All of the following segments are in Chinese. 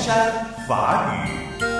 山法语。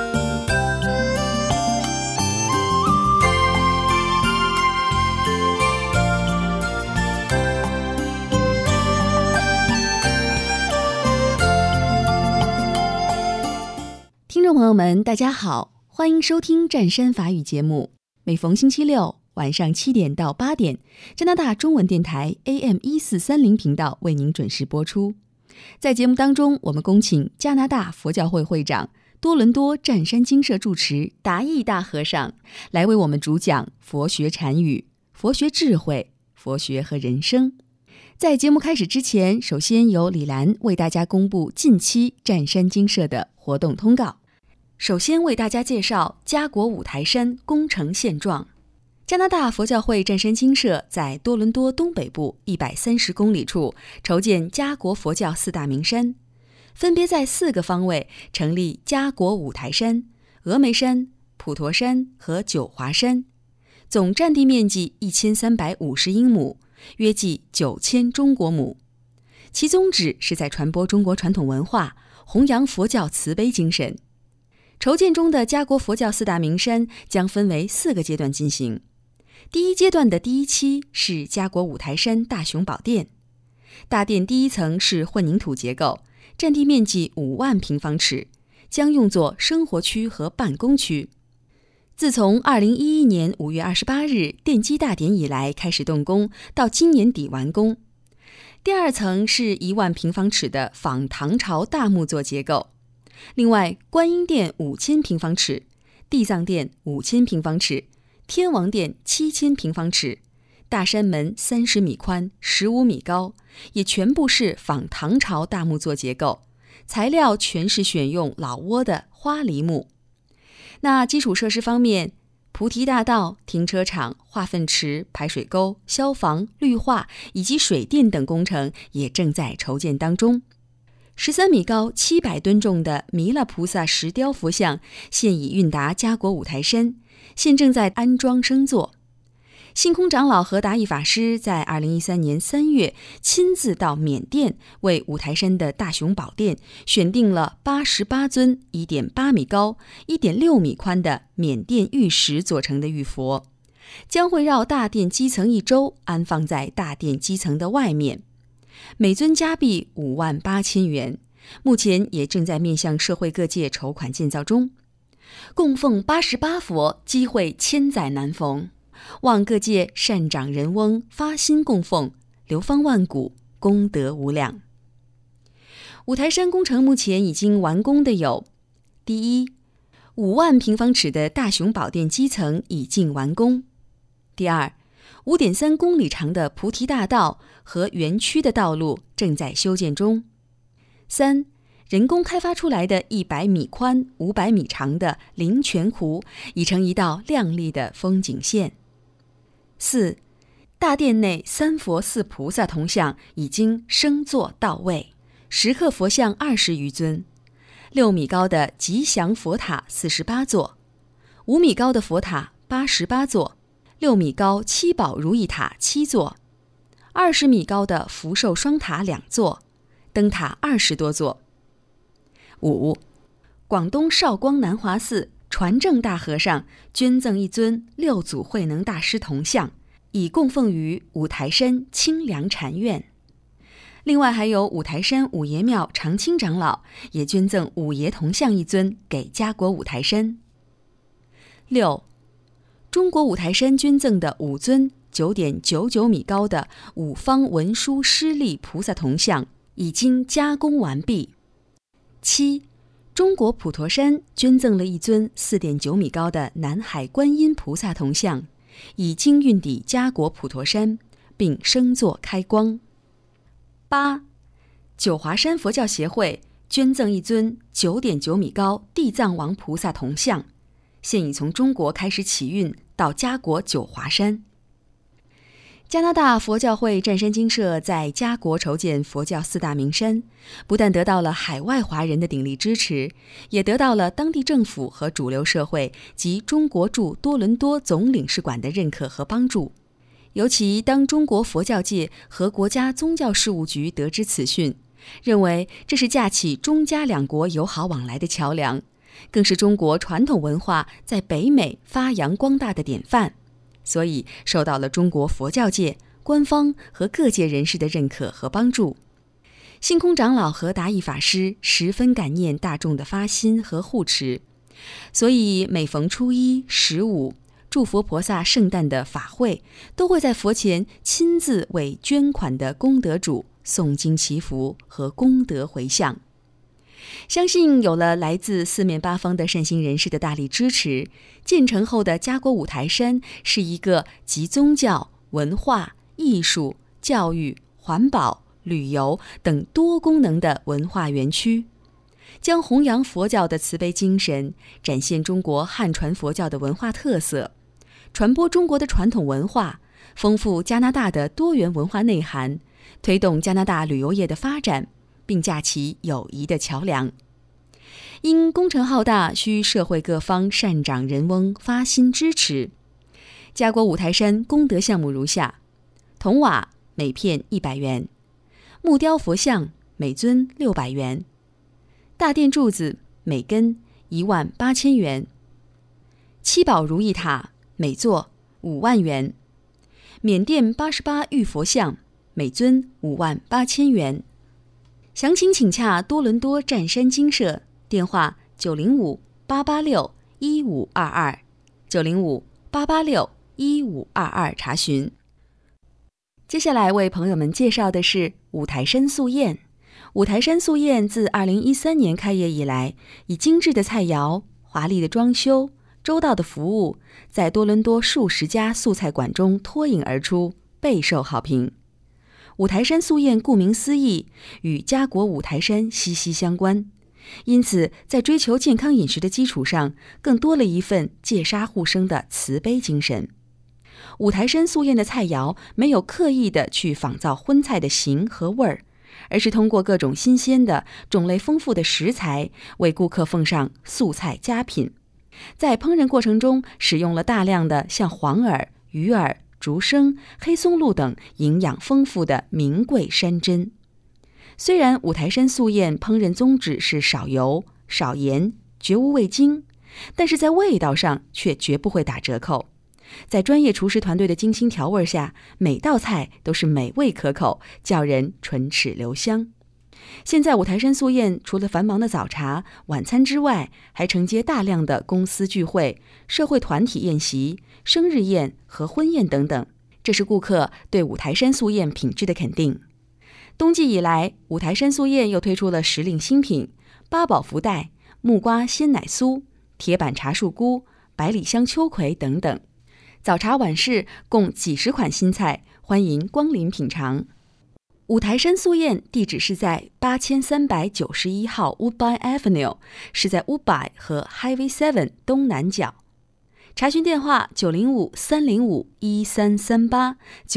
听众朋友们，大家好，欢迎收听湛山法语节目。每逢星期六晚上7点到8点，加拿大中文电台 AM1430 频道为您准时播出。在节目当中，我们恭请加拿大佛教会会长、多伦多湛山精舍住持达义大和尚来为我们主讲佛学禅语、佛学智慧、佛学和人生。在节目开始之前，首先由李兰为大家公布近期湛山精舍的活动通告。首先为大家介绍加国五台山工程现状。加拿大佛教会湛山精舍在多伦多东北部130公里处筹建加国佛教4大名山，分别在4个方位成立加国五台山、峨眉山、普陀山和九华山，总占地面积1350英亩，约计9000中国亩。其宗旨是在传播中国传统文化，弘扬佛教慈悲精神。筹建中的加国佛教4大名山将分为4个阶段进行。第一阶段的第一期是加国五台山大雄宝殿，大殿第一层是混凝土结构，占地面积5万平方尺，将用作生活区和办公区。自从2011年5月28日奠基大典以来开始动工，到今年底完工。第二层是1万平方尺的仿唐朝大木作结构。另外，观音殿5000平方尺，地藏殿5000平方尺，天王殿7000平方尺，大山门30米宽，15米高，也全部是仿唐朝大木作结构，材料全是选用老挝的花梨木。那基础设施方面，菩提大道、停车场、化粪池、排水沟、消防、绿化以及水电等工程也正在筹建当中。13米高、700吨重的弥勒菩萨石雕佛像现已运达加国五台山，现正在安装升座。性空长老和达义法师在2013年3月亲自到缅甸，为五台山的大雄宝殿选定了88尊 1.8 米高、1.6 米宽的缅甸玉石做成的玉佛，将会绕大殿基层1周，安放在大殿基层的外面。每尊加币58000元，目前也正在面向社会各界筹款建造中。供奉88佛，机会千载难逢，望各界善长人翁，发心供奉，流芳万古，功德无量。五台山工程目前已经完工的有：第一，5万平方尺的大雄宝殿基层已近完工；第二，5.3公里长的菩提大道和园区的道路正在修建中；三，人工开发出来的100米宽、500米长的灵泉湖已成一道亮丽的风景线；四，大殿内3佛4菩萨铜像已经升座到位，石刻佛像20余尊，6米高的吉祥佛塔48座，5米高的佛塔88座，6米高七宝如意塔7座，20米高的福寿双塔2座，灯塔20多座。5. 广东韶光南华寺传正大和尚捐赠1尊6祖慧能大师铜像，以供奉于五台山清凉禅院。另外还有五台山五爷庙常清长老也捐赠五爷铜像1尊给加国五台山。6. 中国五台山捐赠的5尊 9.99 米高的五方文殊师利菩萨铜像已经加工完毕。7. 中国普陀山捐赠了1尊 4.9 米高的南海观音菩萨铜像，已经运抵加国普陀山，并升座开光。8. 九华山佛教协会捐赠1尊 9.9 米高地藏王菩萨铜像，现已从中国开始起运到加国九华山。加拿大佛教会湛山精舍在加国筹建佛教4大名山，不但得到了海外华人的鼎力支持，也得到了当地政府和主流社会及中国驻多伦多总领事馆的认可和帮助。尤其当中国佛教界和国家宗教事务局得知此讯， 认为这是架起中加两国友好往来的桥梁，更是中国传统文化在北美发扬光大的典范，所以受到了中国佛教界、官方和各界人士的认可和帮助。星空长老和达义法师十分感念大众的发心和护持，所以每逢初一、15祝佛菩萨圣诞的法会，都会在佛前亲自为捐款的功德主诵经祈福和功德回向。相信有了来自四面八方的善心人士的大力支持，建成后的家国五台山是一个集宗教、文化、艺术、教育、环保、旅游等多功能的文化园区，将弘扬佛教的慈悲精神，展现中国汉传佛教的文化特色，传播中国的传统文化，丰富加拿大的多元文化内涵，推动加拿大旅游业的发展，并架起友谊的桥梁。因工程浩大，需社会各方善长人翁发心支持。家国五台山功德项目如下：铜瓦每片100元，木雕佛像每尊600元，大殿柱子每根18000元，七宝如意塔每座5万元，缅甸88玉佛像每尊58000元。详情请洽多伦多湛山精舍，电话905-886-1522 905-886-1522查询。接下来为朋友们介绍的是五台山素宴。五台山素宴自2013年开业以来，以精致的菜肴、华丽的装修、周到的服务，在多伦多数十家素菜馆中脱颖而出，备受好评。五台山素宴顾名思义，与家国五台山息息相关，因此在追求健康饮食的基础上，更多了一份戒杀护生的慈悲精神。五台山素宴的菜肴没有刻意的去仿造荤菜的形和味儿，而是通过各种新鲜的、种类丰富的食材，为顾客奉上素菜佳品。在烹饪过程中，使用了大量的像黄耳、鱼耳、竹笙、黑松露等营养丰富的名贵山珍。虽然五台山素宴烹饪宗旨是少油、少盐，绝无味精，但是在味道上却绝不会打折扣。在专业厨师团队的精心调味下，每道菜都是美味可口，叫人唇齿留香。现在五台山素宴除了繁忙的早茶、晚餐之外，还承接大量的公司聚会、社会团体宴席、生日宴和婚宴等等，这是顾客对五台山素宴品质的肯定。冬季以来，五台山素宴又推出了时令新品八宝福袋、木瓜鲜奶酥、铁板茶树菇、百里香秋葵等等。早茶晚市共几十款新菜，欢迎光临品尝。五台山素宴地址是在8391号 Woodbine Avenue， 是在 Woodbine 和 Highway 7东南角。查询电话905-305-1338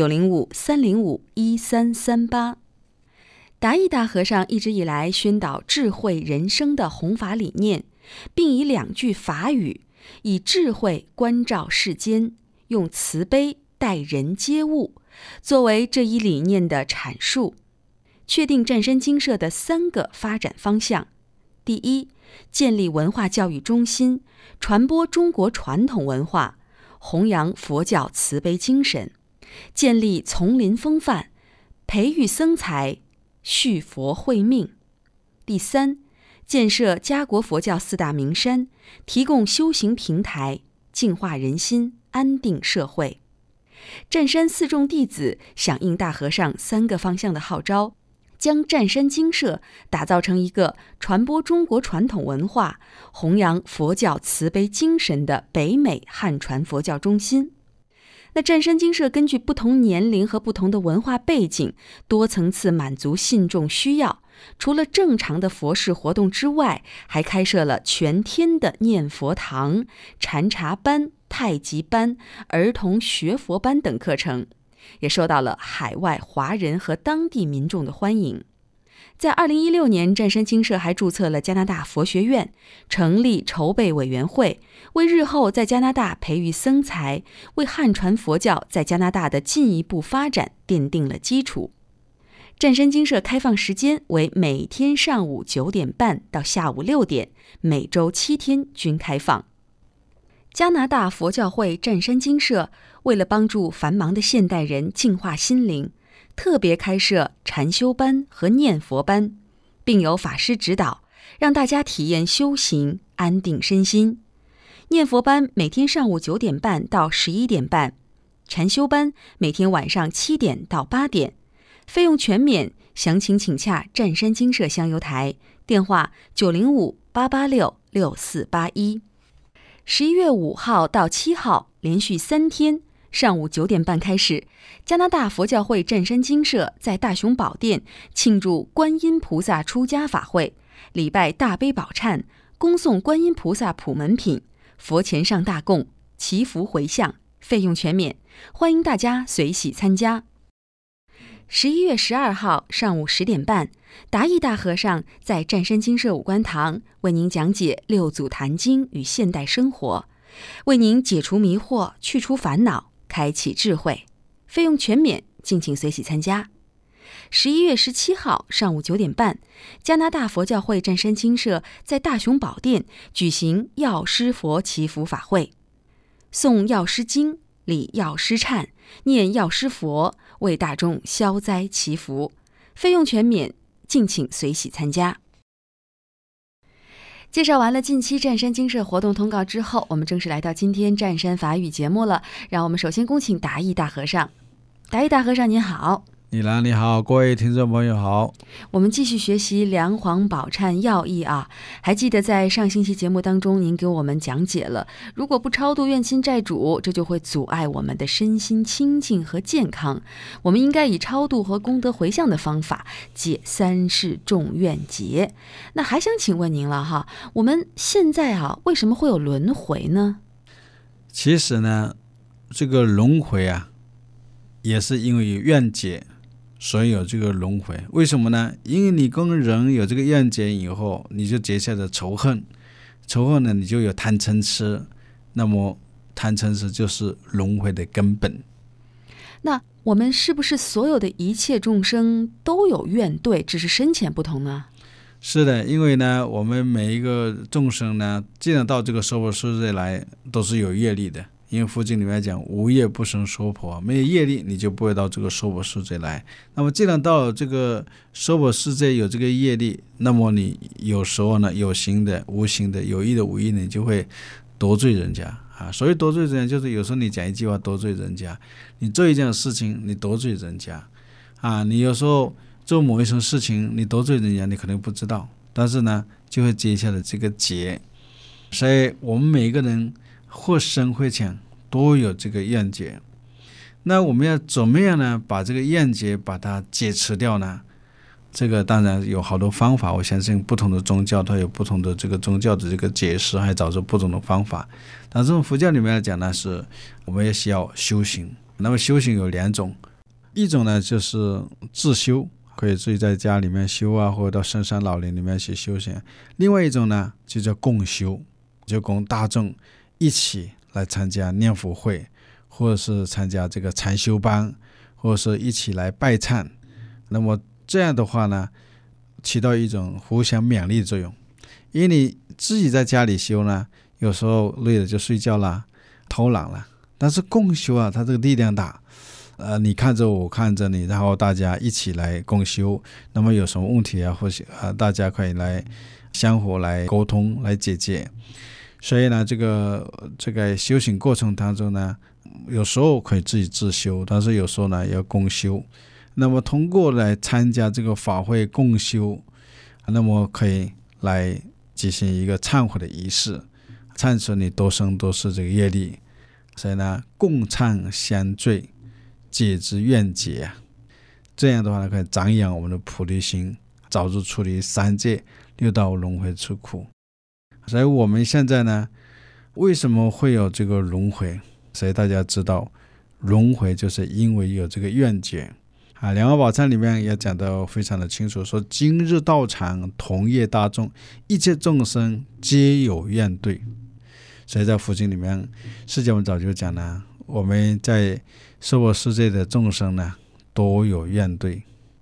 905-305-1338。达义大和尚一直以来宣导智慧人生的弘法理念，并以2句法语，以智慧关照世间，用慈悲待人接物，作为这一理念的阐述，确定湛山精舍的3个发展方向。第一，建立文化教育中心，传播中国传统文化，弘扬佛教慈悲精神，建立丛林风范，培育僧才，续佛慧命。第三，建设家国佛教4大名山，提供修行平台，净化人心，安定社会。湛山4众弟子响应大和尚3个方向的号召，将湛山精舍打造成一个传播中国传统文化、弘扬佛教慈悲精神的北美汉传佛教中心。那湛山精舍根据不同年龄和不同的文化背景，多层次满足信众需要。除了正常的佛事活动之外，还开设了全天的念佛堂、禅茶班、太极班、儿童学佛班等课程，也受到了海外华人和当地民众的欢迎。在2016年，湛山精舍还注册了加拿大佛学院，成立筹备委员会，为日后在加拿大培育僧才，为汉传佛教在加拿大的进一步发展奠定了基础。 湛山精舍开放时间为每天上午9点半到下午6点，每周7天均开放。加拿大佛教会湛山精舍为了帮助繁忙的现代人净化心灵，特别开设禅修班和念佛班，并有法师指导，让大家体验修行，安定身心。念佛班每天上午9点半到11点半，禅修班每天晚上7点到8点，费用全免，详情请洽湛山精舍香油台，电话905-886-6481。11月5号到7号连续3天，上午9点半开始，加拿大佛教会湛山精舍在大雄宝殿庆祝观音菩萨出家法会，礼拜大悲宝忏，恭送观音菩萨普门品，佛前上大供，祈福回向，费用全免，欢迎大家随喜参加。11月12号上午10点半，达义大和尚在湛山精舍武官堂为您讲解六祖坛经与现代生活，为您解除迷惑，去除烦恼，开启智慧，费用全免，敬请随喜参加。11月17号上午9点半，加拿大佛教会湛山精舍在大雄宝殿举行药师佛祈福法会，诵药师经，礼药师忏，念药师佛，为大众消灾祈福，费用全免，敬请随喜参加。介绍完了近期湛山精舍活动通告之后，我们正式来到今天湛山法语节目了。让我们首先恭请达义大和尚。达义大和尚您好。 李兰你好，各位听众朋友好。 我们继续学习梁皇宝忏要义啊。还记得在上星期节目当中，您给我们讲解了，如果不超度怨亲债主，这就会阻碍我们的身心清净和健康。我们应该以超度和功德回向的方法解三世众怨结。那还想请问您了哈，我们现在为什么会有轮回呢？ 其实呢，这个轮回也是因为有怨结，所以有这个轮回。为什么呢？因为你跟人有这个怨结以后，你就结下了仇恨，仇恨呢，你就有贪嗔痴，那么贪嗔痴就是轮回的根本。 那我们是不是所有的一切众生都有怨对，只是深浅不同呢？ 是的，因为呢，我们每一个众生呢，既然到这个娑婆世界来，都是有业力的。因为佛经里面讲无业不生娑婆，没有业力你就不会到这个娑婆世界来。那么既然到了这个娑婆世界有这个业力，那么你有时候呢，有形的无形的，有意的无意的，你就会得罪人家所以得罪人家就是有时候你讲一句话得罪人家，你做一件事情你得罪人家你有时候做某一种事情你得罪人家，你可能不知道，但是呢就会结下了这个结。所以我们每一个人或深或浅都有这个怨结。那我们要怎么样呢？把这个怨结把它解除掉呢？这个当然有好多方法，我相信不同的宗教它有不同的这个宗教的这个解释，还找出不同的方法。但是从佛教里面来讲呢，是我们也需要修行。那么修行有2种，一种呢就是自修，可以自己在家里面修或者到深山老林里面去修行。另外一种呢就叫共修，就供大众一起来参加念佛会，或者是参加这个禅修班，或者是一起来拜忏。那么这样的话呢，起到一种互相勉励作用。因为你自己在家里修呢，有时候累了就睡觉啦，偷懒了。但是共修它这个力量大，你看着我看着你，然后大家一起来共修，那么有什么问题或许大家可以来相互来沟通来解决。所以呢，这个修行过程当中呢，有时候可以自己自修，但是有时候呢要共修。那么通过来参加这个法会共修，那么可以来进行一个忏悔的仪式，忏除你多生多世这个业力。所以呢，共忏相罪，解之怨结这样的话呢，可以长养我们的菩提心，早日处理三界六道轮回之苦。所以我们现在呢，为什么会有这个轮回？所以大家知道，轮回就是因为有这个怨结梁皇宝忏里面也讲得非常的清楚，说今日道场同业大众，一切众生皆有怨对。所以在佛经里面，释迦牟尼早就讲了，我们在娑婆世界的众生呢，都有怨对。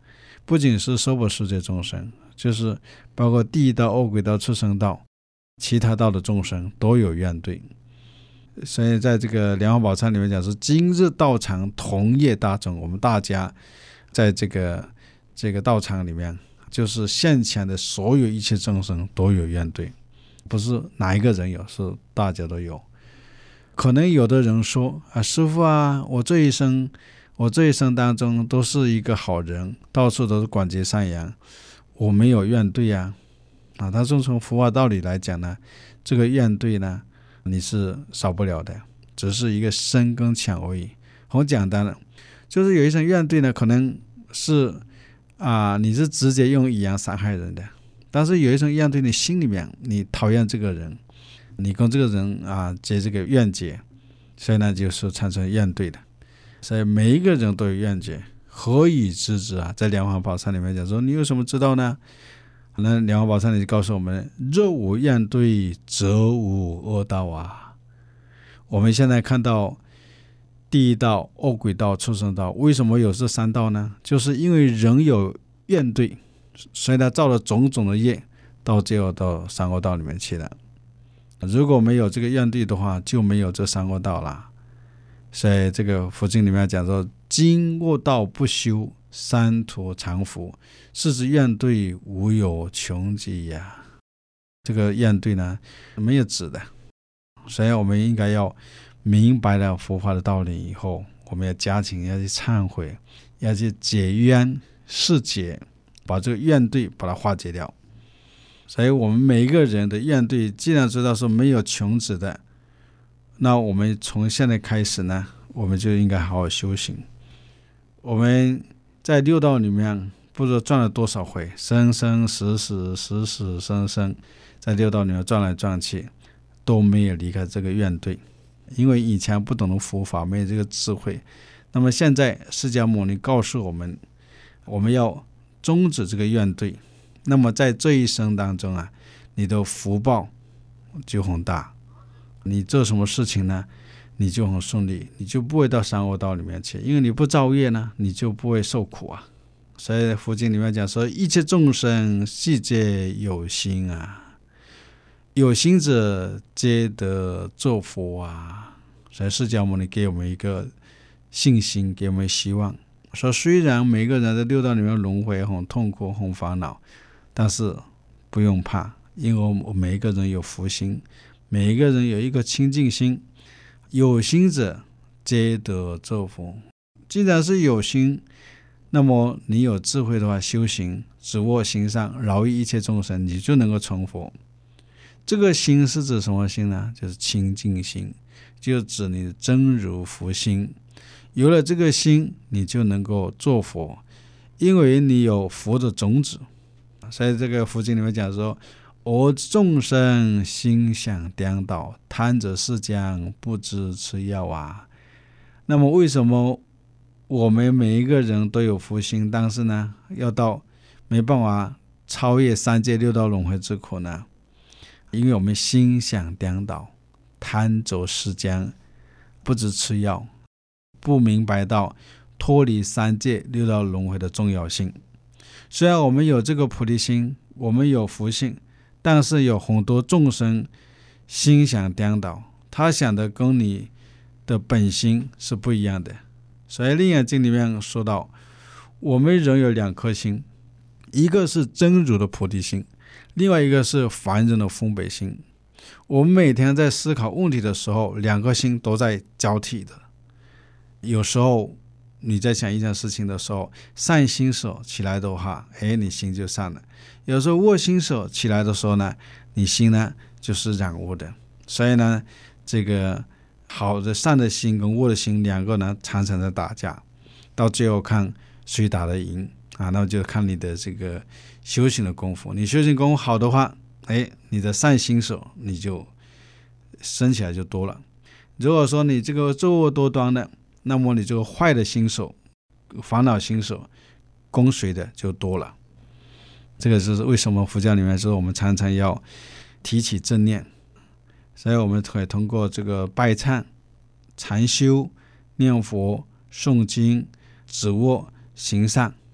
不仅是娑婆世界众生，就是包括地狱道、恶鬼道、畜生道、其他道的众生都有怨怼。所以在这个莲花宝忏里面讲是今日道场同业大众，我们大家在这个道场里面，就是现前的所有一切众生都有怨怼，不是哪一个人有，是大家都有。可能有的人说师父啊，我这一生当中都是一个好人，到处都是广结善缘，我没有怨怼啊。他说从佛法道理来讲呢，这个怨怼呢你是少不了的，只是一个深跟浅而已。很简单的，就是有一种怨怼呢，可能是你是直接用语言伤害人的，但是有一种怨怼，你心里面你讨厌这个人，你跟这个人结这个怨结，所以呢就是产生怨怼的。所以每一个人都有怨结，何以知之啊？在莲花宝忏里面讲说，你有什么知道呢？那莲花宝忏里就告诉我们，若无怨怼，则无恶道啊。我们现在看到地狱道、恶鬼道、畜生道，为什么有这三道呢？就是因为人有怨怼，所以他造了种种的业，到最后到三恶道里面去了。如果没有这个怨怼的话，就没有这三恶道了。所以这个佛经里面讲说，今恶道不修，三途常伏，是指怨怼无有穷极呀。这个怨怼呢没有止的，所以我们应该要明白了佛法的道理以后，我们要加紧要去忏悔，要去解冤释结，把这个怨怼把它化解掉。所以我们每一个人的怨怼既然知道是没有穷止的，那我们从现在开始呢，我们就应该好好修行。我们在六道里面不知道转了多少回，生生死死死死生生，在六道里面转来转去，都没有离开这个怨怼。因为以前不懂得佛法，没有这个智慧，那么现在释迦牟尼告诉我们，我们要终止这个怨怼，那么在这一生当中你的福报就很大，你做什么事情呢，你就很顺利，你就不会到三恶道里面去，因为你不造业呢，你就不会受苦啊。所以佛经里面讲说，一切众生悉皆有心有心者皆得作佛啊。所以释迦牟尼给我们一个信心，给我们希望，说虽然每个人在六道里面轮回很痛苦很烦恼，但是不用怕，因为我们每一个人有福心，每一个人有一个清净心，有心者皆得作佛。既然是有心，那么你有智慧的话，修行只握心上，饶益一切众生，你就能够成佛。这个心是指什么心呢？就是清净心，就指你的真如佛心。有了这个心，你就能够做佛，因为你有佛的种子。所以这个佛经里面讲说，而众生心想颠倒，贪着世间，不知吃药啊。那么为什么我们每一个人都有福心，但是呢要到没办法超越三界六道轮回之苦呢？因为我们心想颠倒，贪着世间，不知吃药，不明白到脱离三界六道轮回的重要性。虽然我们有这个菩提心，我们有福性，但是有很多众生心想颠倒，他想的跟你的本心是不一样的。所以《楞严经》里面说到，我们人有两颗心，一个是真如的菩提心，另外一个是凡人的分别心。我们每天在思考问题的时候，两颗心都在交替的。有时候你在想一件事情的时候，善心手起来的话，你心就善了。有时候恶心手起来的时候呢，你心呢就是染污的。所以呢，这个好的善的心跟恶的心两个呢常常在打架，到最后看谁打得赢那就看你的这个修行的功夫。你修行功夫好的话，你的善心手你就升起来就多了。如果说你这个作恶多端的，那么你这个坏的心手、烦恼心手跟随的就多了。这个是为什么佛教里面说我们常常要提起正念。所以我们可以通过这个拜忏、禅修、念佛、诵经、止恶、行善，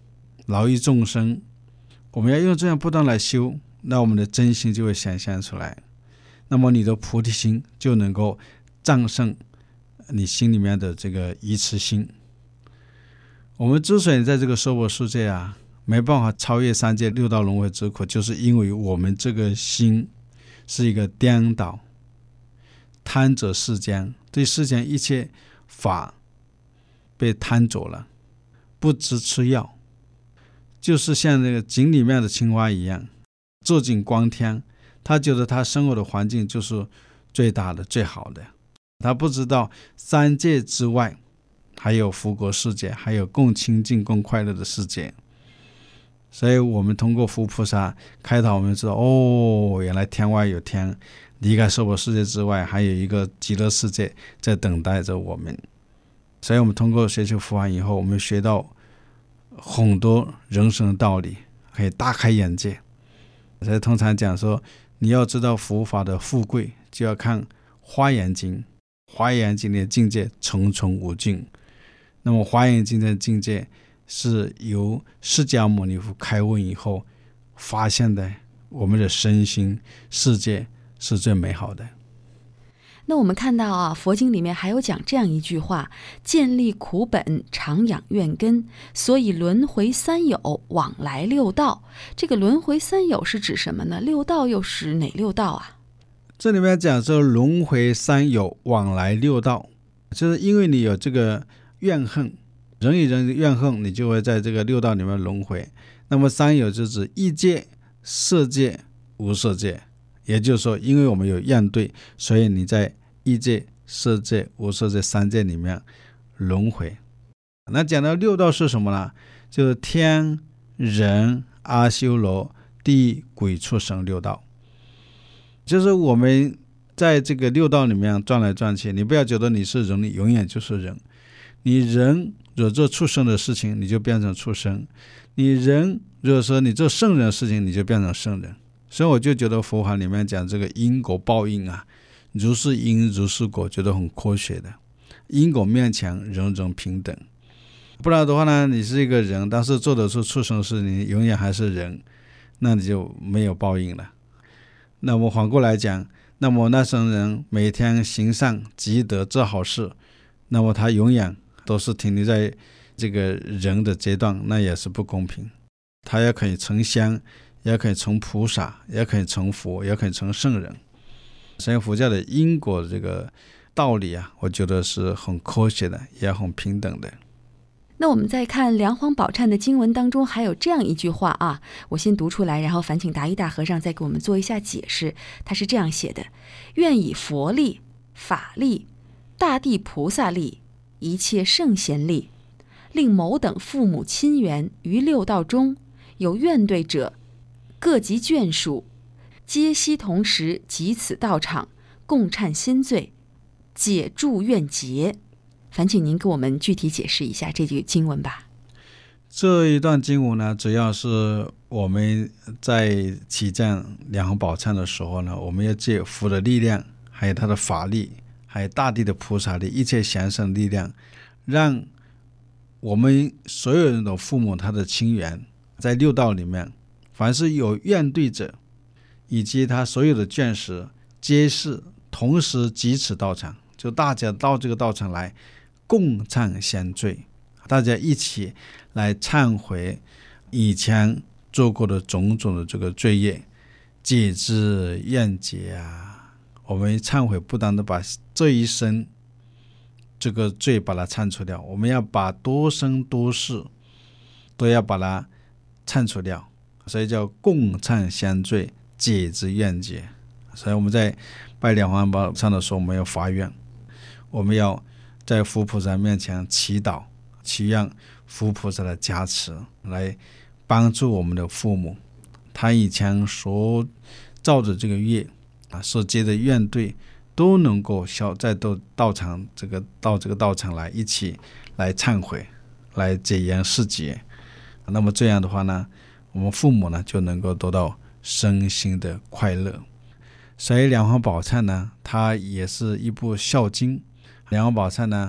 劳役众生，我们要用这样不断来修，那我们的真心就会显现出来，那么你的菩提心就能够战胜你心里面的这个愚痴心。我们之所以在这个娑婆世界啊没办法超越三界六道轮回之苦，就是因为我们这个心是一个颠倒，贪者世间，对世间一切法被贪走了，不知吃药，就是像那个井里面的青蛙一样，坐井观天，他觉得他生活的环境就是最大的最好的，他不知道三界之外还有福国世界，还有更清净更快乐的世界。所以我们通过佛菩萨开导，我们知道原来天外有天，离开娑婆世界之外还有一个极乐世界在等待着我们。所以我们通过学习佛法以后，我们学到很多人生的道理，可以大开眼界。所以通常讲说，你要知道佛法的富贵，就要看华严经。华严经的境界重重无尽，那么华严经的境界是由释迦牟尼佛开悟以后发现的，我们的身心世界是最美好的。 那我们看到啊，佛经里面还有讲这样一句话：建立苦本，常养怨根，所以轮回三有，往来六道。这个轮回三有是指什么呢？六道又是哪六道啊？ 这里面讲说轮回三有，往来六道，就是因为你有这个怨恨，人与人的怨恨，你就会在这个六道里面轮回。那么三有就指异界、色界、无色界，也就是说因为我们有怨怼，所以你在异界、色界、无色界三界里面轮回。那讲到六道是什么呢？就是天、人、阿修罗、地狱、鬼、畜生六道。就是我们在这个六道里面转来转去，你不要觉得你是人，你永远就是人。你人若做畜生的事情，你就变成畜生；你人若说你做圣人的事情，你就变成圣人。所以我就觉得佛法里面讲这个因果报应啊，如是因如是果，觉得很科学的。因果面前人人平等，不然的话呢，你是一个人，但是做得出畜生的事，你永远还是人，那你就没有报应了。那么反过来讲，那么那生人每天行善积德做好事，那么他永远都是停留在这个人的阶段，那也是不公平。他也可以成仙，也可以成菩萨，也可以成佛，也可以成圣人。所以佛教的因果这个道理啊，我觉得是很科学的，也很平等的。 那我们再看梁皇宝忏的经文当中还有这样一句话啊，我先读出来，然后烦请达一大和尚再给我们做一下解释。他是这样写的：愿以佛力、法力、大地菩萨力、一切圣贤力，令某等父母亲缘于六道中有怨怼者，各级眷属，皆悉同时集此道场，共忏心罪，解诸怨结。烦请您给我们具体解释一下这句经文吧。 这一段经文呢，主要是我们在起赞梁皇宝忏的时候呢，我们要借佛的力量，还有他的法力，还有大地的菩萨力，一切贤圣力量，让我们所有人的父母他的亲缘在六道里面，凡是有怨怼者以及他所有的眷属，皆是同时集此道场，就大家到这个道场来共忏先罪，大家一起来忏悔以前做过的种种的这个罪业，解之怨结啊。我们忏悔不单的把这一生这个罪把它忏除掉，我们要把多生多世都要把它忏除掉，所以叫共忏先罪，解之怨结。所以我们在拜梁皇宝忏的时候，我们要发愿，我们要在佛菩萨面前祈祷，祈愿佛菩萨的加持来帮助我们的父母，他以前所造的这个业所结的怨怼都能够再到道场到这个道场来一起来忏悔，来解冤释结。那么这样的话呢，我们父母呢就能够得到身心的快乐。所以梁皇宝忏呢，它也是一部孝经。梁皇宝忏呢，不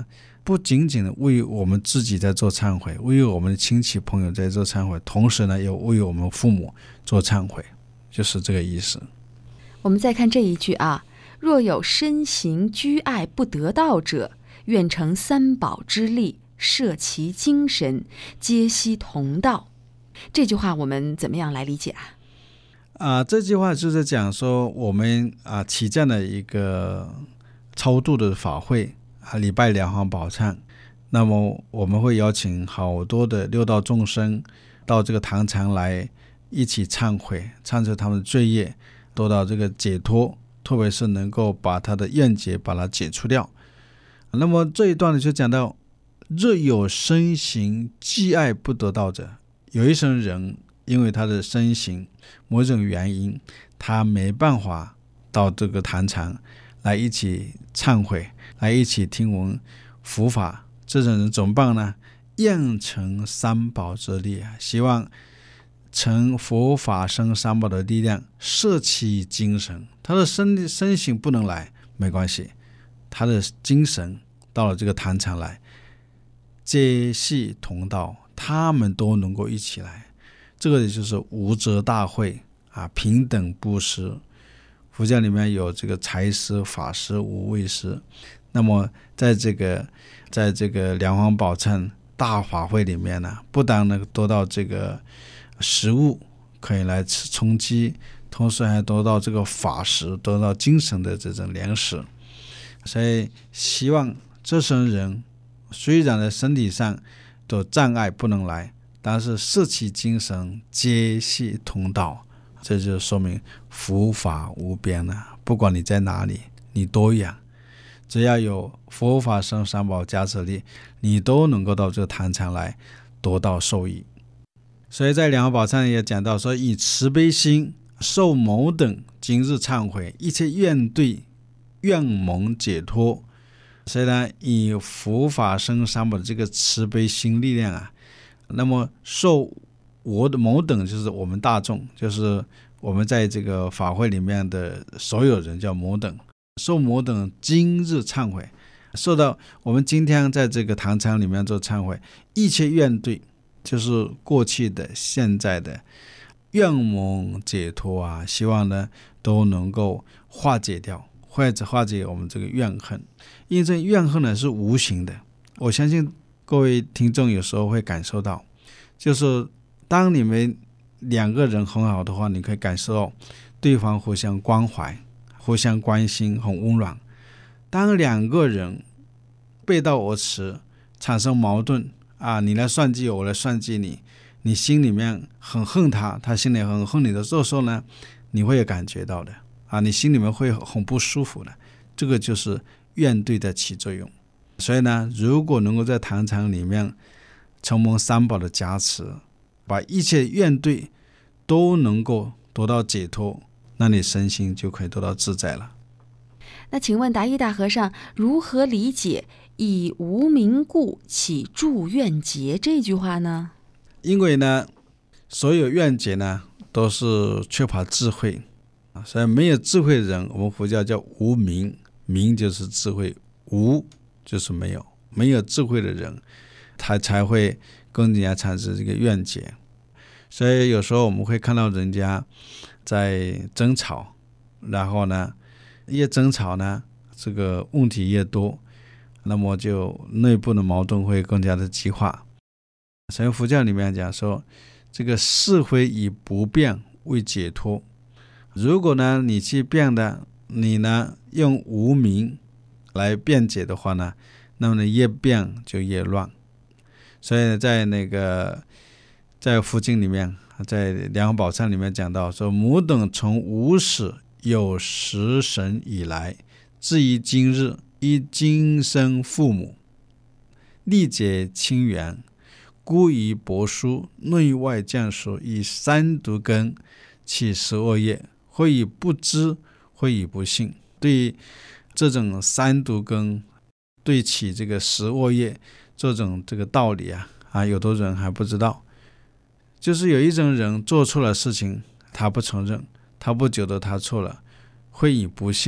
不仅仅为我们自己在做忏悔，为我们的亲戚朋友在做忏悔，同时呢，又为我们父母做忏悔，就是这个意思。 我们再看这一句啊，若有身行居爱不得道者，愿成三宝之力，摄其精神，皆悉同道。这句话我们怎么样来理解啊？ 这句话就是讲说我们起这样的一个超度的法会礼拜两行宝忏，那么我们会邀请好多的六道众生到这个坛场来一起忏悔，忏除他们的罪业，得到这个解脱，特别是能够把他的怨结把它解除掉。那么这一段呢，就讲到若有身行既爱不得道者，有一生人因为他的身形某种原因，他没办法到这个坛场来一起忏悔，来一起听闻佛法，这种人怎么办呢？愿成三宝之力，希望成佛法僧三宝的力量，摄其精神。他的身形不能来没关系，他的精神到了这个坛场来，皆悉同道，他们都能够一起来。这个也就是无遮大会平等布施。佛教里面有这个财施、法施、无畏施。那么在这个梁皇宝忏大法会里面呢，不但能得到这个食物可以来吃充饥，同时还得到这个法食，得到精神的这种粮食。所以希望这生人虽然在身体上有障碍不能来，但是摄其精神，皆悉同道。这就说明佛法无边了，不管你在哪里，你多远，只要有佛法僧三宝加持力，你都能够到这个坛场来得到受益。所以在两行宝忏也讲到说，以慈悲心受某等今日忏悔，一切怨对愿蒙解脱。所以呢，以佛法僧三宝的这个慈悲心力量那么受我的某等就是我们大众，就是我们在这个法会里面的所有人叫某等，受某等今日忏悔，受到我们今天在这个坛场里面做忏悔，一切怨对就是过去的现在的愿蒙解脱希望呢都能够化解掉，或者化解我们这个怨恨。因为这怨恨呢是无形的，我相信各位听众有时候会感受到，就是当你们两个人很好的话，你可以感受到对方互相关怀，互相关心，很温暖。当两个人背道而驰，产生矛盾你来算计我来算计你，你心里面很恨他，他心里很恨你的时候呢，你会有感觉到的你心里面会很不舒服的。这个就是怨对的起作用。所以呢，如果能够在坛场里面承蒙三宝的加持，把一切怨对都能够得到解脱，那你身心就可以得到自在了。 那请问达一大和尚，如何理解以无名故起助怨结这句话呢？ 因为呢，所有怨结呢都是缺乏智慧所以没有智慧的人，我们佛教叫无明，明就是智慧，无就是没有，没有智慧的人他才会跟人家产生这个怨结。所以有时候我们会看到人家在争吵，然后呢越争吵呢这个问题越多，那么就内部的矛盾会更加的激化。所以佛教里面讲说，这个是非以不变为解脱。如果呢你去辩的，你呢用无明来辩解的话呢，那么越辩就越乱。所以在佛经里面，在梁皇宝忏里面讲到说，母等从无始有识神以来，至于今日，依今生父母，历解亲缘，故以博书内外降书，以三毒根起12业，会以不知，会以不信。对于这种三毒根对起这个12业这种这个道理有的人还不知道。就是有一种人做错了事情，他不承认，他不觉得他错了，会以不信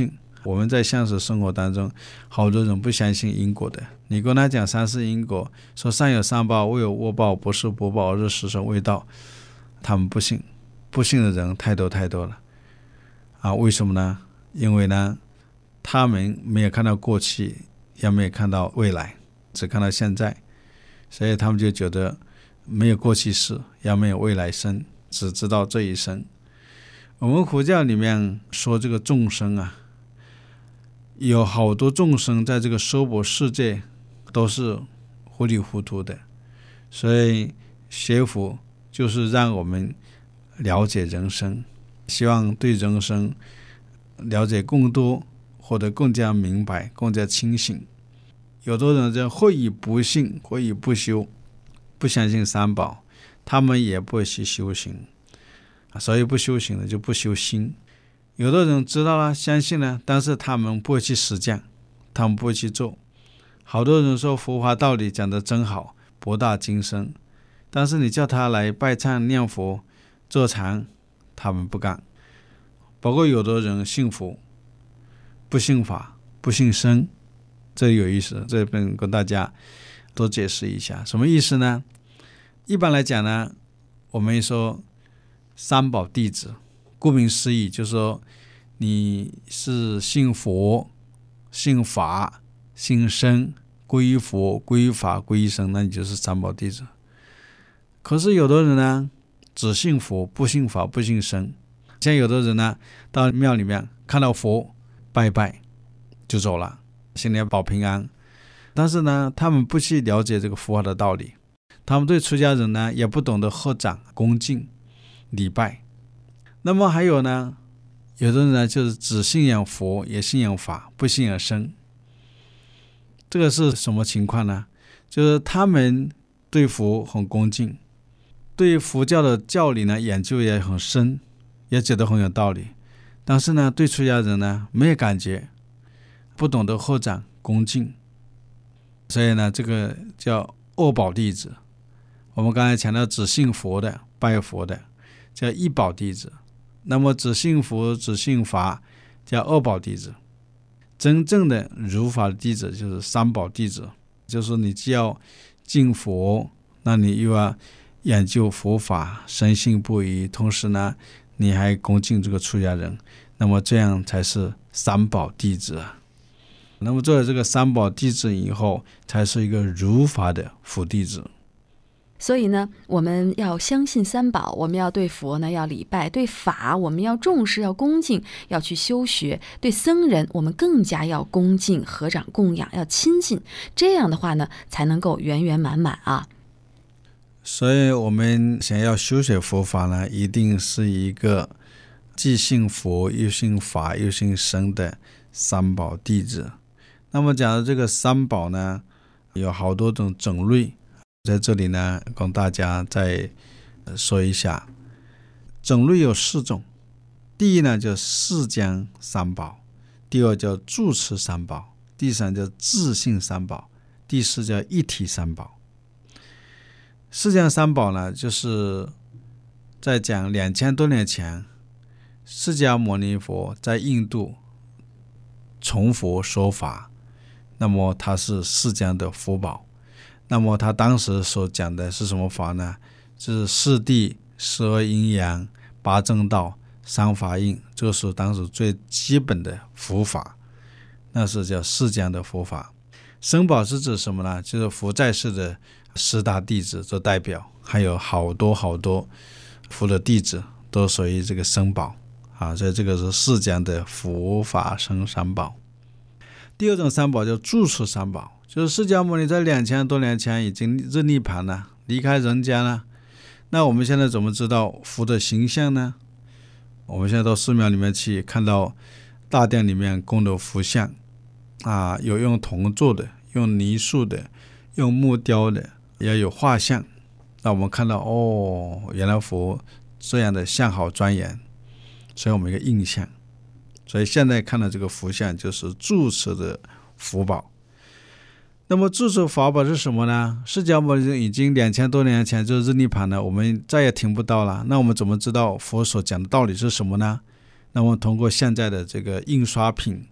我们在现实生活当中，好多人不相信因果的。你跟他讲三世因果，说善有善报，恶有恶报，不是不报，而是时辰未到，他们不信。不信的人太多太多了为什么呢？因为呢，他们没有看到过去，也没有看到未来，只看到现在，所以他们就觉得没有过去世，也没有未来生，只知道这一生。我们佛教里面说这个众生有好多众生在这个娑婆世界都是糊里糊涂的，所以学佛就是让我们了解人生，希望对人生了解更多，或者更加明白，更加清醒。有的人就会以不信，会以不修，不相信三宝，他们也不会去修行，所以不修行的就不修心。有的人知道了，相信了，但是他们不会去实践，他们不会去做。好多人说佛法道理讲得真好，博大精深，但是你叫他来拜忏念佛做禅，他们不干。包括有的人信佛不信法不信僧，这有意思，这边跟大家多解释一下。什么意思呢？一般来讲呢，我们说三宝弟子，顾名思义就是说你是信佛信法信僧，归佛归法归僧，那你就是三宝弟子。可是有的人呢，只信佛不信法不信僧，像有的人呢，到庙里面看到佛拜拜就走了，心里保平安。但是呢，他们不去了解这个佛法的道理，他们对出家人呢也不懂得合掌恭敬礼拜。那么还有呢，有的人呢就是只信仰佛也信仰法不信仰僧。这个是什么情况呢？就是他们对佛很恭敬，对佛教的教理呢研究也很深，也觉得很有道理，但是呢对出家人呢没有感觉，不懂得合掌恭敬，所以呢这个叫二宝弟子。我们刚才强调只信佛的拜佛的叫一宝弟子，那么只信佛只信法叫二宝弟子。真正的如法的弟子就是三宝弟子，就是你既要敬佛，那你又要研究佛法，深信不疑，同时呢你还恭敬这个出家人，那么这样才是三宝弟子那么做了这个三宝弟子以后，才是一个如法的佛弟子。 所以呢，我们要相信三宝，我们要对佛呢要礼拜，对法我们要重视要恭敬，要去修学，对僧人我们更加要恭敬合掌供养，要亲近，这样的话呢才能够圆圆满满所以我们想要修学佛法呢，一定是一个既信佛又信法又信僧的三宝弟子。那么讲的这个三宝呢，有好多种种类，在这里呢跟大家再说一下。种类有4种，第一呢叫释迦三宝，第二叫住持三宝，第三叫自性三宝，第四叫一体三宝。释迦三宝呢，就是在讲2000多年前释迦牟尼佛在印度从佛说法，那么他是释迦的佛宝。那么他当时所讲的是什么法呢？是四谛、12阴阳、8正道、3法印，这是当时最基本的佛法，那是叫释迦的佛法。僧宝是指什么呢？就是佛在世的10大弟子做代表，还有好多佛的弟子都属于这个僧宝所以这个是释迦的佛法僧三宝。第二种三宝叫住持三宝，就是释迦牟尼在2000多年前已经入涅盘了，离开人间了。那我们现在怎么知道佛的形象呢？我们现在到寺庙里面去，看到大殿里面供的佛像有用铜做的，用泥塑的，用木雕的，也有画像。那我们看到原来佛这样的像好庄严，所以我们一个印象。所以现在看到这个佛像就是住持的佛宝。那么住持法宝是什么呢？释迦牟尼已经2000多年前就入涅盘了，我们再也听不到了。那我们怎么知道佛所讲的道理是什么呢？那么通过现在的这个印刷品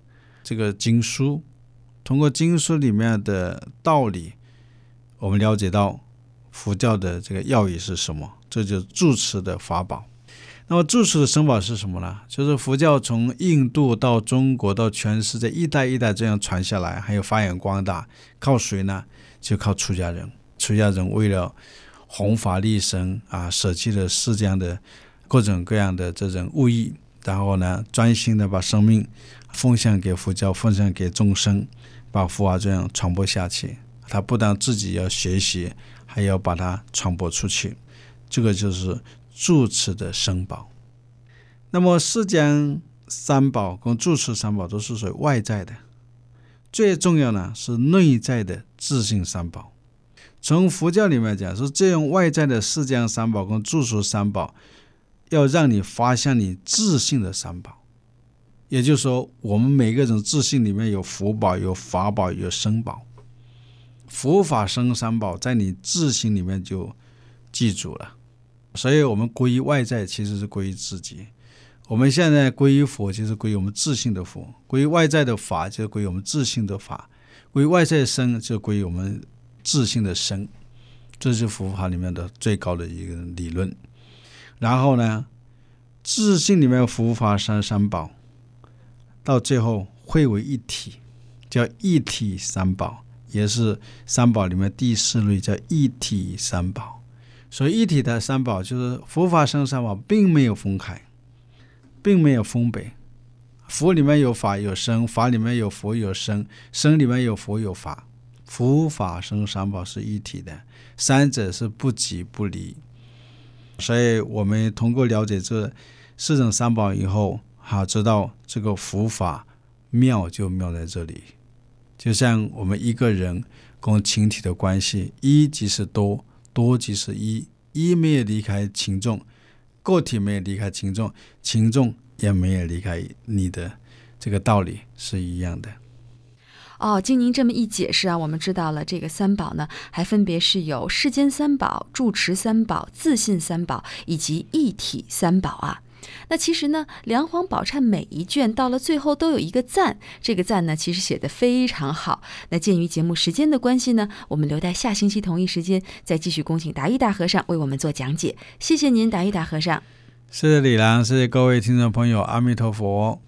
这个经书，通过经书里面的道理，我们了解到佛教的这个要义是什么，这就是住持的法宝。那么住持的僧宝是什么呢？就是佛教从印度到中国到全世界一代一代这样传下来，还有发扬光大，靠谁呢？就靠出家人。出家人为了弘法利生啊，舍弃了世间的各种各样的这种物欲，然后呢，专心的把生命奉献给佛教，奉献给众生，把佛法这样传播下去。他不但自己要学习，还要把它传播出去，这个就是住持的僧宝。那么释迦三宝跟住持三宝都是属于外在的，最重要呢是内在的自性三宝。从佛教里面讲，是这样外在的释迦三宝跟住持三宝，要让你发现你自性的三宝。也就是说，我们每个人自性里面有佛宝、有法宝、有僧宝。佛法僧三宝在你自性里面就记住了。所以我们皈依外在其实是皈依自己。我们现在皈依佛就是皈依我们自性的佛，皈依外在的法就是皈依我们自性的法，皈依外在的僧就皈依我们自性的僧。这是佛法里面的最高的一个理论。然后呢，自性里面有佛法三宝，到最后汇为一体，叫一体三宝，也是三宝里面第四类，叫一体三宝。所以一体的三宝就是佛法僧三宝并没有分开，并没有分别。佛里面有法有僧，法里面有佛有僧，僧里面有佛有法。佛法僧三宝是一体的，三者是不即不离。所以我们通过了解这四种三宝以后，知道这个佛法妙就妙在这里。就像我们一个人跟群体的关系，一即是多，多即是一，一没有离开群众，个体没有离开群众，群众也没有离开你的，这个道理是一样的。 经您这么一解释我们知道了这个三宝呢，还分别是有世间三宝、住持三宝、自信三宝以及一体三宝那其实呢，梁皇宝忏每一卷到了最后都有一个赞，这个赞呢其实写得非常好。那鉴于节目时间的关系呢，我们留待下星期同一时间再继续恭请达玉大和尚为我们做讲解。谢谢您，达玉大和尚。 谢谢李郎，谢谢各位听众朋友，阿弥陀佛。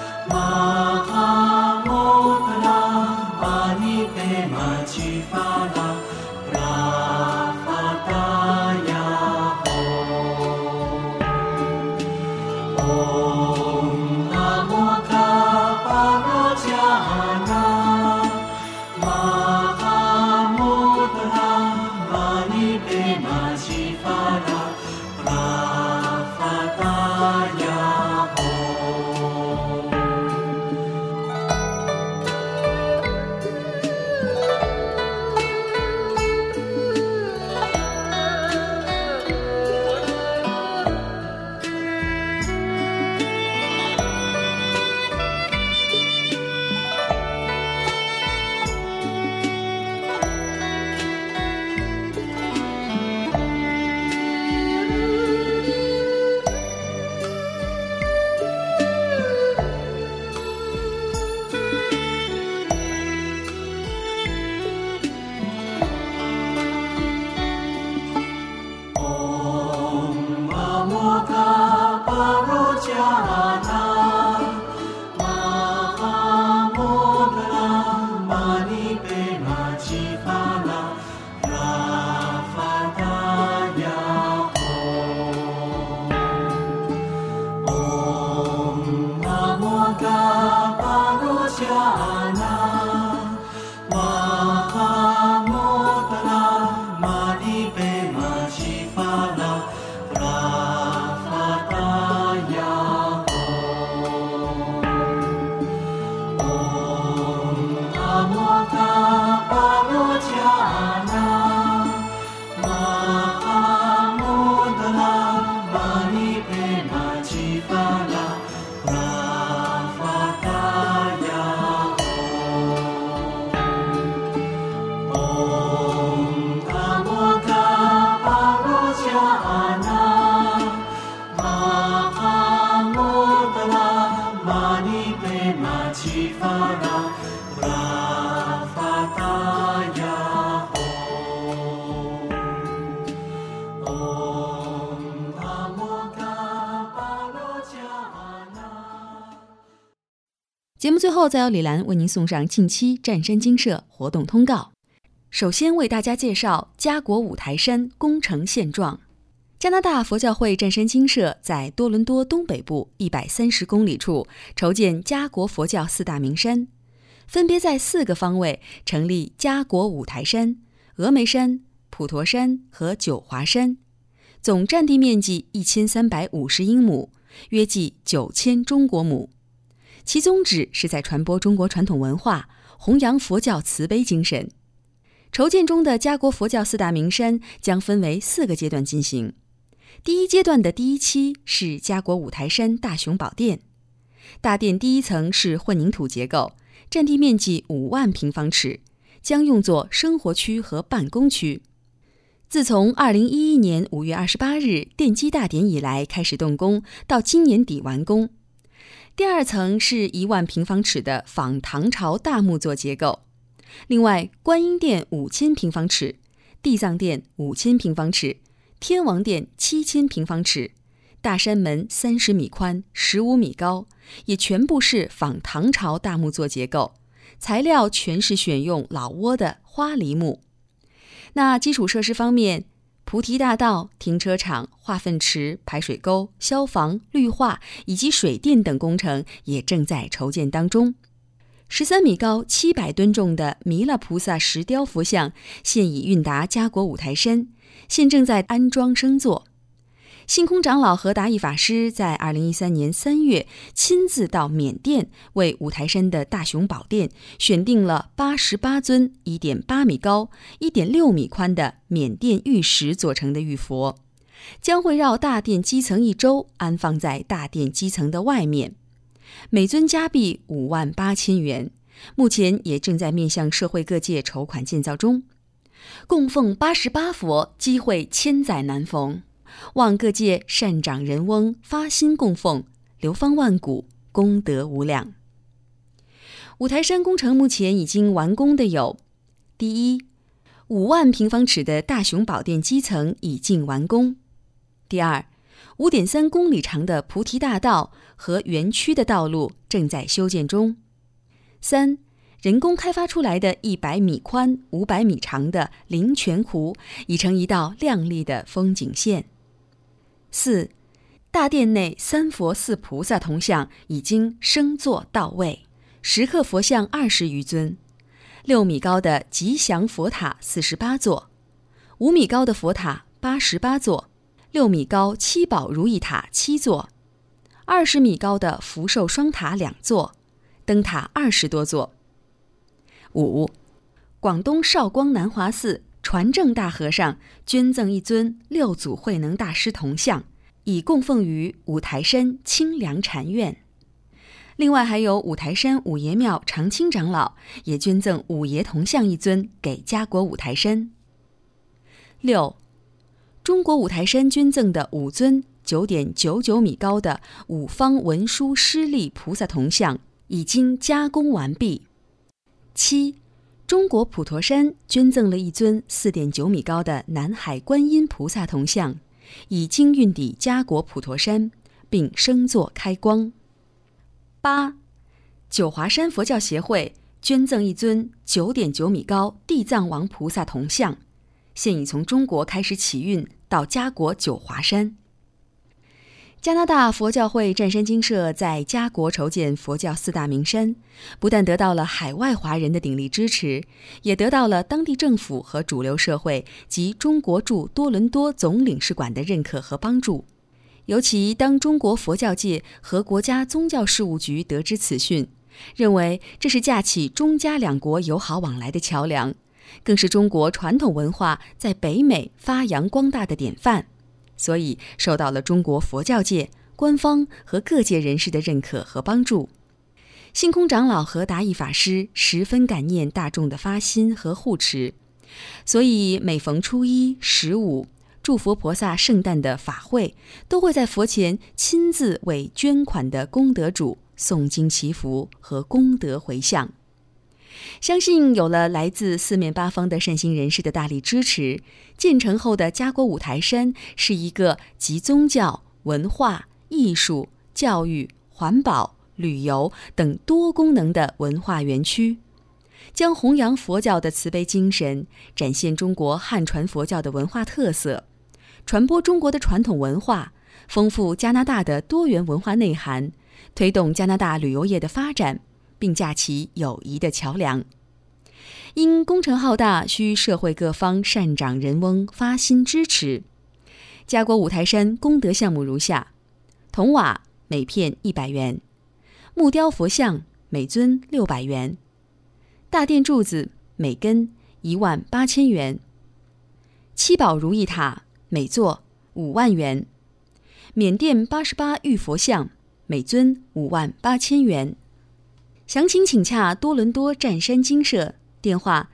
Machi Fa 节目最后再由李兰为您送上近期湛山精舍活动通告。首先为大家介绍家国五台山工程现状。加拿大佛教会湛山精舍在多伦多东北部130公里处筹建家国佛教4大名山，分别在4个方位成立家国五台山、峨眉山、普陀山和九华山，总占地面积1350英亩，约计9000中国亩。其宗旨是在传播中国传统文化，弘扬佛教慈悲精神。筹建中的家国佛教4大名山将分为4个阶段进行。第一阶段的第一期是家国五台山大雄宝殿，大殿第一层是混凝土结构，占地面积5万平方尺，将用作生活区和办公区。自从2011年5月28日奠基大典以来开始动工，到今年底完工。第二层是1万平方尺的仿唐朝大木作结构，另外观音殿5000平方尺，地藏殿5000平方尺，天王殿7000平方尺，大山门30米宽15米高，也全部是仿唐朝大木作结构，材料全是选用老挝的花梨木。那基础设施方面，菩提大道、停车场、化粪池、排水沟、消防、绿化以及水电等工程也正在筹建当中。13米高、700吨重的弥勒菩萨石雕佛像现已运达家国五台山，现正在安装升座。星空长老和达义法师在2013年3月亲自到缅甸，为五台山的大雄宝殿选定了88尊 1.8 米高、1.6米宽的缅甸玉石做成的玉佛，将会绕大殿基层1周，安放在大殿基层的外面。每尊加币58000元，目前也正在面向社会各界筹款建造中。供奉88佛，机会千载难逢，望各界善长人翁发心供奉，流芳万古，功德无量。五台山工程目前已经完工的有：第一，5万平方尺的大雄宝殿基层已经完工；第二，5.3公里长的菩提大道和园区的道路正在修建中；三，人工开发出来的100米宽、500米长的灵泉湖已成一道亮丽的风景线；四，大殿内3佛4菩萨铜像已经升座到位，石刻佛像20余尊，6米高的吉祥佛塔48座，5米高的佛塔88座，6米高七宝如意塔7座，20米高的福寿双塔2座，灯塔20多座。5. 广东韶光南华寺传正大和尚捐赠1尊6祖慧能大师铜像，已供奉于五台山清凉禅院。另外还有五台山五爷庙常青长老也捐赠五爷铜像1尊给家国五台山。6. 中国五台山捐赠的5尊 9.99 米高的五方文殊师利菩萨铜像已经加工完毕。7. 中国普陀山捐赠了1尊 4.9 米高的南海观音菩萨铜像，已经运抵家国普陀山，并升座开光。8. 九华山佛教协会捐赠1尊 9.9 米高地藏王菩萨铜像，现已从中国开始起运到家国九华山。加拿大佛教会湛山精舍在家国筹建佛教4大名山，不但得到了海外华人的鼎力支持，也得到了当地政府和主流社会及中国驻多伦多总领事馆的认可和帮助。尤其当中国佛教界和国家宗教事务局得知此讯，认为这是架起中加两国友好往来的桥梁，更是中国传统文化在北美发扬光大的典范，所以受到了中国佛教界、官方和各界人士的认可和帮助。星空长老和达义法师十分感念大众的发心和护持，所以每逢初一、15、祝佛菩萨圣诞的法会，都会在佛前亲自为捐款的功德主诵经祈福和功德回向。相信有了来自四面八方的善心人士的大力支持，建成后的家国五台山是一个集宗教、文化、艺术、教育、环保、 旅游等多功能的文化园区，将弘扬佛教的慈悲精神，展现中国汉传佛教的文化特色，传播中国的传统文化，丰富加拿大的多元文化内涵，推动加拿大旅游业的发展，并架起友谊的桥梁。因工程浩大，需社会各方善长人翁发心支持。家国五台山功德项目如下：铜瓦每片100元，木雕佛像每尊600元，大殿柱子每根18000元，七宝如意塔每座5万元，缅甸88玉佛像每尊58000元。详情请洽多伦多湛山精舍，电话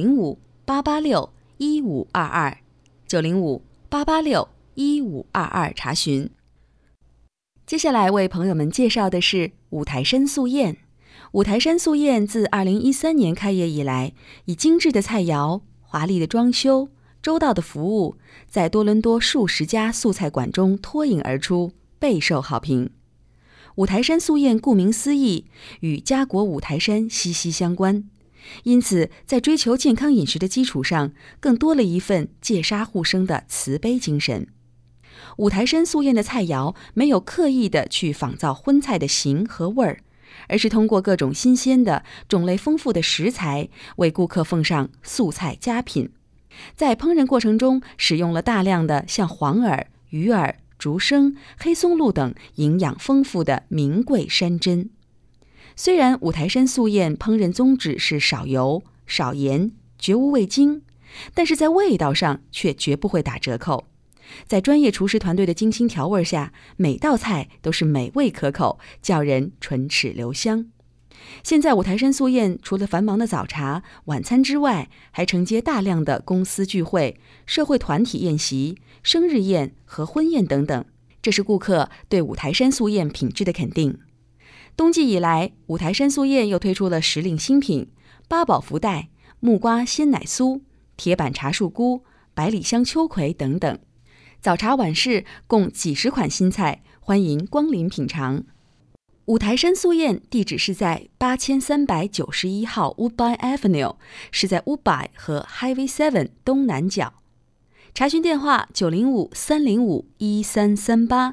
905-886-1522，905-886-1522查询。接下来为朋友们介绍的是五台山素宴。五台山素宴自2013年开业以来，以精致的菜肴、华丽的装修、周到的服务，在多伦多数十家素菜馆中脱颖而出，备受好评。五台山素宴顾名思义，与家国五台山息息相关，因此在追求健康饮食的基础上，更多了一份戒杀护生的慈悲精神。五台山素宴的菜肴没有刻意的去仿造荤菜的形和味儿，而是通过各种新鲜的、种类丰富的食材，为顾客奉上素菜佳品。在烹饪过程中，使用了大量的像黄耳、鱼耳、竹笙、黑松露等营养丰富的名贵山珍。虽然五台山素宴烹饪宗旨是少油、少盐，绝无味精，但是在味道上却绝不会打折扣。在专业厨师团队的精心调味下，每道菜都是美味可口，叫人唇齿留香。现在五台山素宴除了繁忙的早茶、晚餐之外，还承接大量的公司聚会、社会团体宴席、生日宴和婚宴等等，这是顾客对五台山素宴品质的肯定。冬季以来，五台山素宴又推出了时令新品八宝福袋、木瓜鲜奶酥、铁板茶树菇、百里香秋葵等等。早茶晚市共几十款新菜，欢迎光临品尝。五台山素宴地址是在8391号 Woodbine Avenue， 是在 Woodbine 和 Highway 7东南角。查询电话905-305-1338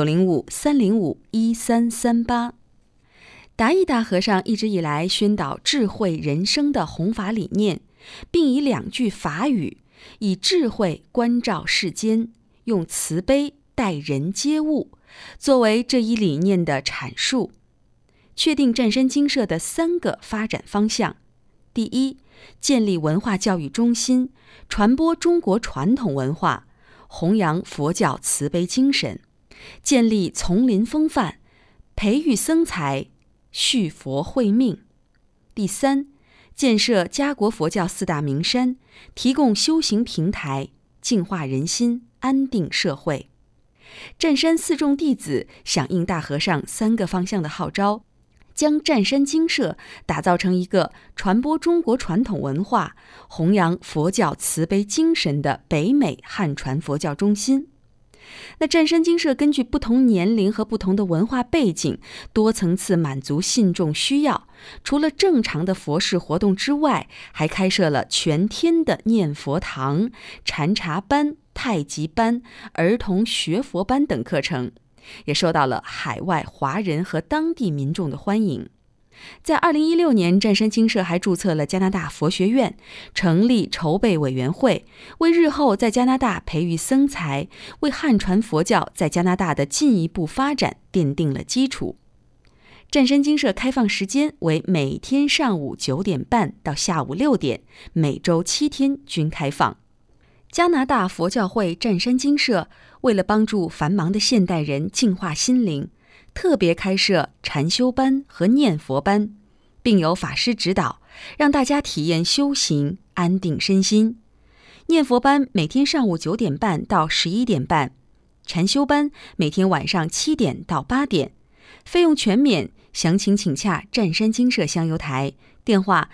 905-305-1338。达义大和尚一直以来宣导智慧人生的弘法理念，并以2句法语，以智慧关照世间，用慈悲待人接物，作为这一理念的阐述，确定湛山精舍的3个发展方向。第一，建立文化教育中心，传播中国传统文化，弘扬佛教慈悲精神，建立丛林风范，培育僧才，续佛慧命。第三，建设家国佛教4大名山，提供修行平台，净化人心，安定社会。湛山4众弟子响应大和尚3个方向的号召，将湛山精舍打造成一个传播中国传统文化、弘扬佛教慈悲精神的北美汉传佛教中心。那湛山精舍根据不同年龄和不同的文化背景，多层次满足信众需要。除了正常的佛事活动之外，还开设了全天的念佛堂、禅茶班、太极班、儿童学佛班等课程，也受到了海外华人和当地民众的欢迎。在2016年，湛山精舍还注册了加拿大佛学院，成立筹备委员会，为日后在加拿大培育僧才，为汉传佛教在加拿大的进一步发展奠定了基础。湛山精舍开放时间为每天上午9点半到下午6点，每周7天均开放。加拿大佛教会湛山精舍为了帮助繁忙的现代人净化心灵，特别开设禅修班和念佛班，并有法师指导，让大家体验修行，安定身心。念佛班每天上午9点半到11点半，禅修班每天晚上7点到8点，费用全免，详情请洽湛山精舍香油台，电话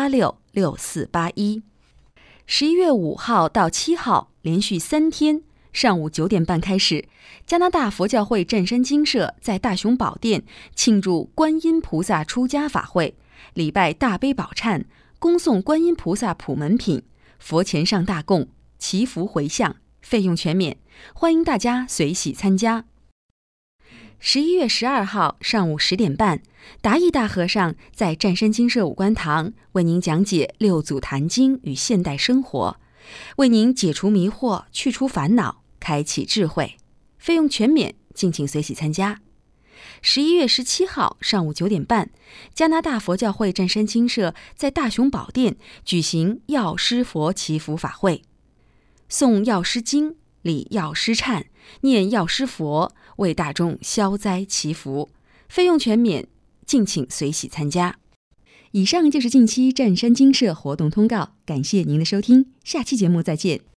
905-886-6481。11月5号到7号连续3天， 上午9点半开始，加拿大佛教会湛山精舍在大雄宝殿庆祝观音菩萨出家法会，礼拜大悲宝忏，恭送观音菩萨普门品，佛前上大供，祈福回向，费用全免，欢迎大家随喜参加。11月12号上午10点半，达义大和尚在湛山精舍五观堂为您讲解六祖坛经与现代生活，为您解除迷惑，去除烦恼，开启智慧，费用全免，敬请随喜参加。11月17号上午9点半，加拿大佛教会湛山精舍在大雄宝殿举行药师佛祈福法会，诵药师经，礼药师忏，念药师佛，为大众消灾祈福，费用全免，敬请随喜参加。以上就是近期湛山精舍活动通告，感谢您的收听，下期节目再见。